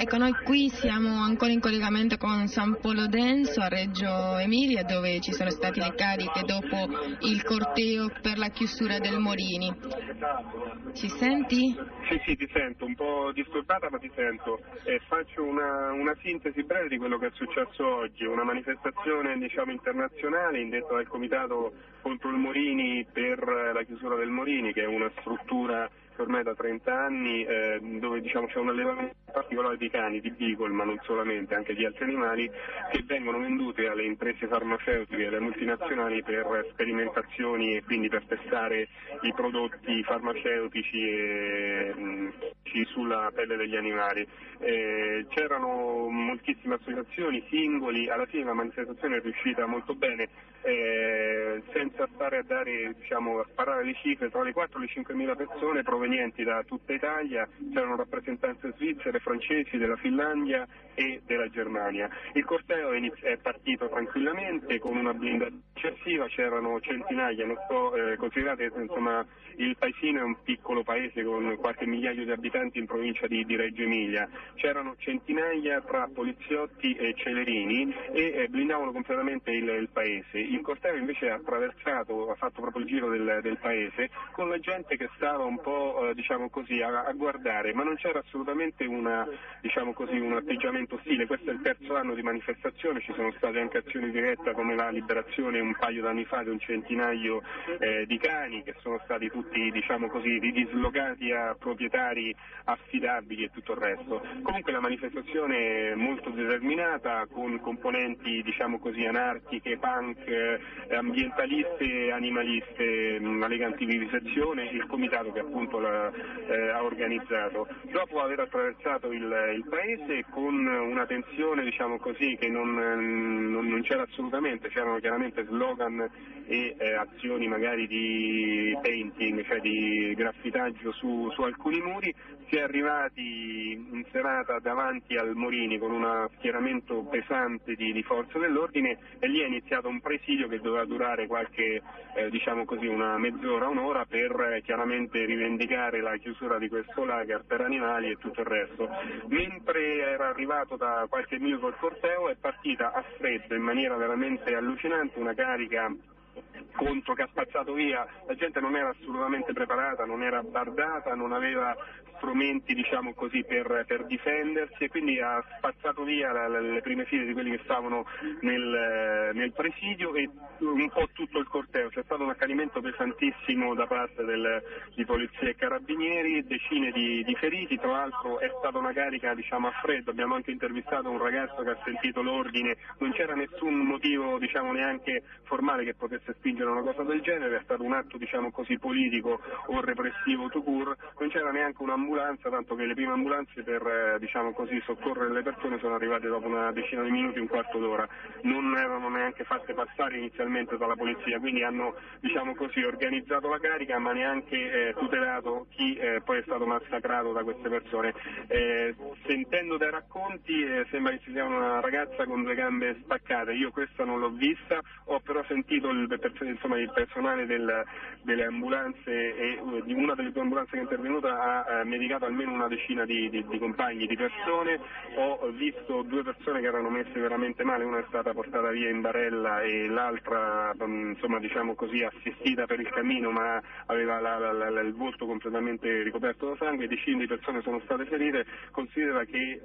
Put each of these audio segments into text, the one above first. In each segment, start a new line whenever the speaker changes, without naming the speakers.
Ecco, noi qui siamo ancora in collegamento con San Polo Denso a Reggio Emilia, dove ci sono state le cariche dopo il corteo per la chiusura del Morini. Ci senti?
Sì, ti sento, un po' disturbata ma ti sento. Faccio una sintesi breve di quello che è successo oggi, una manifestazione internazionale indetta dal Comitato contro il Morini per la chiusura del Morini, che è una struttura ormai da 30 anni dove c'è un allevamento particolare di cani, di beagle, ma non solamente, anche di altri animali che vengono venduti alle imprese farmaceutiche, alle multinazionali per sperimentazioni e quindi per testare i prodotti farmaceutici sulla pelle degli animali. C'erano moltissime associazioni, singoli, alla fine la manifestazione è riuscita molto bene, senza stare a sparare le cifre, tra le 4 e le 5 mila persone provenienti da tutta Italia, c'erano rappresentanze svizzere, francesi, della Finlandia e della Germania. Il corteo è partito tranquillamente con una blindata eccessiva, c'erano centinaia, considerate il paesino è un piccolo paese con qualche migliaio di abitanti in provincia di Reggio Emilia, c'erano centinaia tra poliziotti e celerini e blindavano completamente il paese. Il corteo invece ha fatto proprio il giro del paese con la gente che stava un po' a guardare, ma non c'era assolutamente un atteggiamento ostile. Questo è il terzo anno di manifestazione, ci sono state anche azioni dirette come la liberazione un paio d'anni fa di un centinaio di cani che sono stati tutti ridislocati a proprietari affidabili e tutto il resto. Comunque la manifestazione è molto determinata, con componenti anarchiche, punk, ambientaliste e animaliste, la Lega Antivivisezione, il comitato che appunto ha organizzato. Dopo aver attraversato il paese con una tensione che non c'era assolutamente, c'erano chiaramente slogan e azioni magari di painting, cioè di graffitaggio su alcuni muri, si è arrivati in serata davanti al Morini con uno schieramento pesante di forze dell'ordine e lì è iniziato un presidio che doveva durare qualche una mezz'ora, un'ora, per chiaramente rivendicare la chiusura di questo lager per animali e tutto il resto. Mentre era arrivato da qualche minuto il corteo è partita a freddo in maniera veramente allucinante una carica contro che ha spazzato via, la gente non era assolutamente preparata, non era bardata, non aveva strumenti per difendersi e quindi ha spazzato via le prime file di quelli che stavano nel presidio e un po' tutto il corteo. C'è stato un accanimento pesantissimo da parte di polizia e carabinieri, decine di feriti, tra l'altro è stata una carica a freddo, abbiamo anche intervistato un ragazzo che ha sentito l'ordine, non c'era nessun motivo neanche formale che potesse spingere una cosa del genere, è stato un atto politico o repressivo tout court, non c'era neanche un'ambulanza, tanto che le prime ambulanze per soccorrere le persone sono arrivate dopo una decina di minuti, un quarto d'ora, non erano neanche fatte passare inizialmente dalla polizia, quindi hanno organizzato la carica ma neanche tutelato chi poi è stato massacrato da queste persone. Sentendo dai racconti sembra che ci sia una ragazza con due gambe spaccate, io questa non l'ho vista, ho però sentito il personale delle ambulanze e di una delle due ambulanze che è intervenuta ha medicato almeno una decina di compagni, di persone. Ho visto due persone che erano messe veramente male, una è stata portata via in barella e l'altra assistita per il cammino ma aveva il volto completamente ricoperto da sangue, decine di persone sono state ferite. Considera che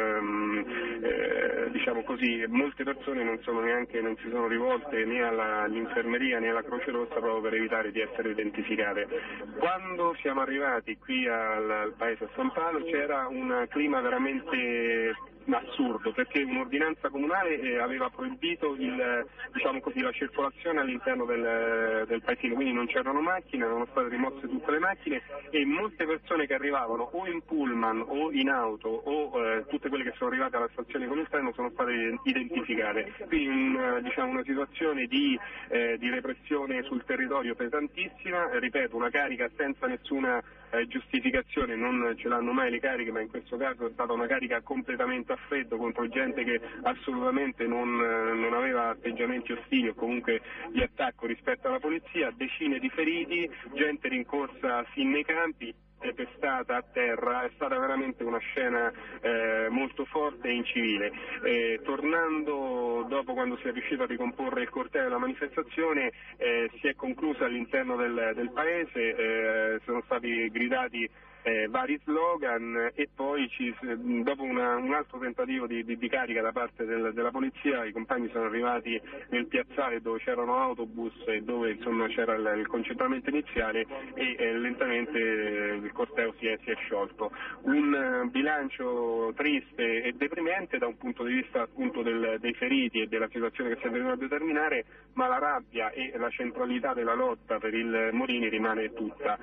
molte persone non si sono rivolte né all'infermeria né alla Croce Rossa proprio per evitare di essere identificate. Quando siamo arrivati qui al paese a San Paolo c'era un clima veramente assurdo, perché un'ordinanza comunale aveva proibito la circolazione all'interno del paesino, quindi non c'erano macchine, erano state rimosse tutte le macchine e molte persone che arrivavano o in pullman o in auto o tutte quelle che sono arrivate alla stazione con il treno sono state identificate, quindi una situazione di repressione sul territorio pesantissima, ripeto, una carica senza nessuna giustificazione, non ce l'hanno mai le cariche, ma in questo caso è stata una carica completamente a freddo contro gente che assolutamente non aveva atteggiamenti ostili o comunque di attacco rispetto alla polizia, decine di feriti, gente rincorsa fin nei campi. pestata a terra. È stata veramente una scena molto forte e incivile. Tornando dopo, quando si è riuscito a ricomporre il corteo e la manifestazione, si è conclusa all'interno del paese, sono stati gridati vari slogan e poi dopo un altro tentativo di carica da parte della polizia, i compagni sono arrivati nel piazzale dove c'erano autobus e dove insomma c'era il concentramento iniziale e lentamente il corteo si è sciolto. Un bilancio triste e deprimente da un punto di vista appunto dei feriti e della situazione che si è venuta a determinare, ma la rabbia e la centralità della lotta per il Morini rimane tutta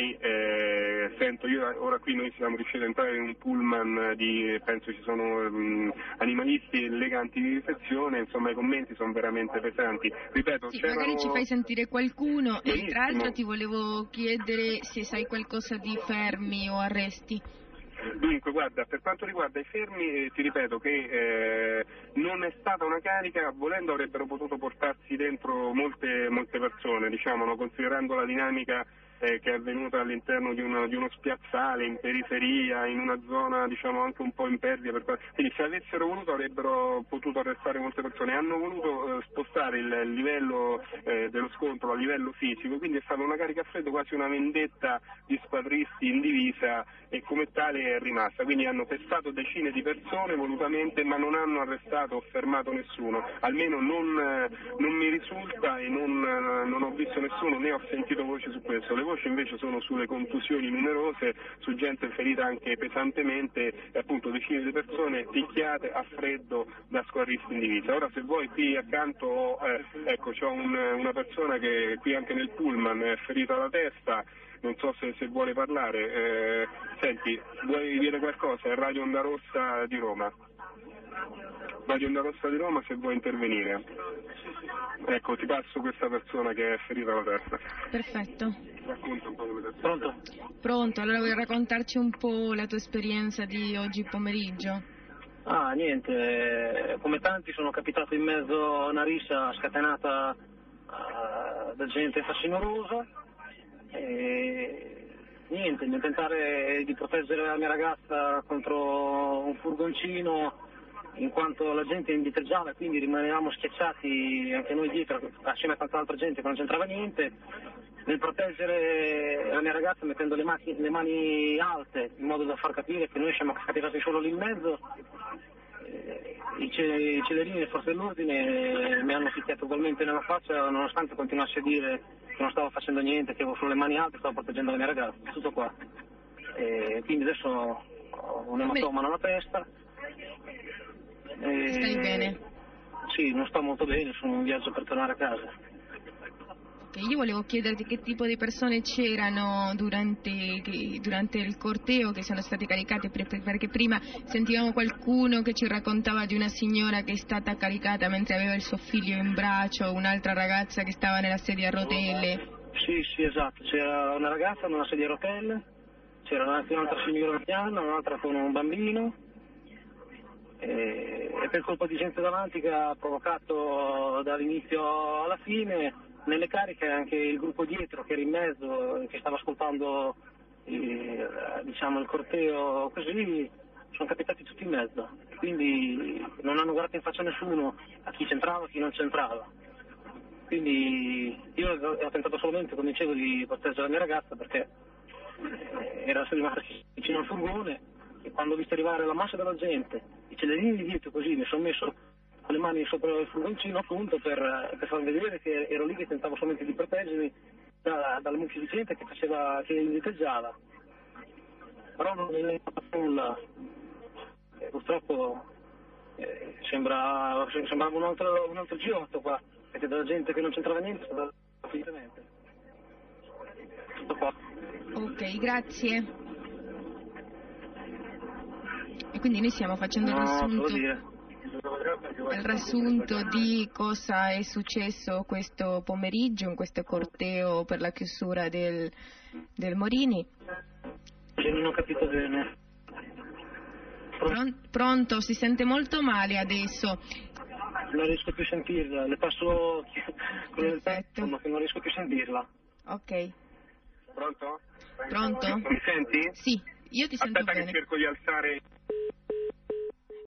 e sento io ora qui noi siamo riusciti ad entrare in un pullman penso ci sono animalisti e Lega Antivivisezione, insomma i commenti sono veramente pesanti. Ripeto,
sì, magari ci fai sentire qualcuno.
Benissimo.
E tra l'altro ti volevo chiedere se sai qualcosa di fermi o arresti.
Dunque, guarda, per quanto riguarda i fermi, ti ripeto che non è stata una carica, volendo avrebbero potuto portarsi dentro molte persone, diciamo, no? Considerando la dinamica che è avvenuta all'interno di uno spiazzale, in periferia, in una zona diciamo anche un po' impervia, quindi se avessero voluto avrebbero potuto arrestare molte persone. Hanno voluto spostare il livello dello scontro a livello fisico, quindi è stata una carica a freddo, quasi una vendetta di squadristi in divisa e come tale è rimasta, quindi hanno pestato decine di persone volutamente ma non hanno arrestato o fermato nessuno, almeno non mi risulta e non ho visto nessuno né ho sentito voci su questo. Le voci invece sono sulle contusioni numerose, su gente ferita anche pesantemente e appunto decine di persone picchiate a freddo da squadristi in divisa. Ora se vuoi qui accanto c'ho una persona che qui anche nel pullman è ferita alla testa, non so se vuole parlare. Senti, vuoi dire qualcosa? È Radio Onda Rossa di Roma. Radio Onda Rossa di Roma, se vuoi intervenire. Ecco, ti passo questa persona che è ferita alla testa.
Perfetto.
Racconta un po' come ti.
Pronto?
Pronto, allora vuoi raccontarci un po' la tua esperienza di oggi pomeriggio?
Niente, come tanti sono capitato in mezzo a una rissa scatenata da gente facinorosa e niente, nel tentare di proteggere la mia ragazza contro un furgoncino in quanto la gente indietreggiava, quindi rimanevamo schiacciati anche noi dietro assieme a tanta altra gente che non c'entrava niente. Nel proteggere la mia ragazza mettendo le mani alte in modo da far capire che noi siamo capitati solo lì in mezzo, i celerini e forze dell'ordine mi hanno picchiato ugualmente nella faccia nonostante continuassi a dire che non stavo facendo niente, che avevo solo le mani alte, stavo proteggendo la mia ragazza, tutto qua. Quindi adesso ho un ematoma nella testa.
Stai bene?
Sì, non sto molto bene, sono in viaggio per tornare a casa.
Io volevo chiederti che tipo di persone c'erano durante il corteo che sono state caricate, perché prima sentivamo qualcuno che ci raccontava di una signora che è stata caricata mentre aveva il suo figlio in braccio, un'altra ragazza che stava nella sedia a rotelle.
Sì, esatto, c'era una ragazza nella sedia a rotelle, c'era anche un'altra signora anziana, un'altra con un bambino. E per colpa di gente davanti che ha provocato dall'inizio alla fine. Nelle cariche anche il gruppo dietro che era in mezzo, che stava ascoltando il corteo così, sono capitati tutti in mezzo, quindi non hanno guardato in faccia nessuno, a chi c'entrava e a chi non c'entrava. Quindi io ho tentato solamente, come dicevo, di proteggere la mia ragazza perché era rimasta vicino al furgone e quando ho visto arrivare la massa della gente, i celerini di dietro così mi sono messo con le mani sopra il furgoncino appunto per far vedere che ero lì che tentavo solamente di proteggermi dalla mucchia di gente che indietreggiava. Però non è fatto nulla. Purtroppo sembrava un altro G8 qua, perché della gente che non c'entrava niente stava finitamente. Tutto qua.
Ok, grazie. E quindi noi stiamo facendo il riassunto di cosa è successo questo pomeriggio in questo corteo per la chiusura del Morini.
Non ho capito bene.
Pronto? Si sente molto male adesso.
Non riesco più a sentirla, le passo quello del
Perfetto.
ma che non riesco più a sentirla.
Ok.
Pronto?
Pronto?
Mi senti?
Sì, io ti sento
Aspetta
bene.
che cerco di alzare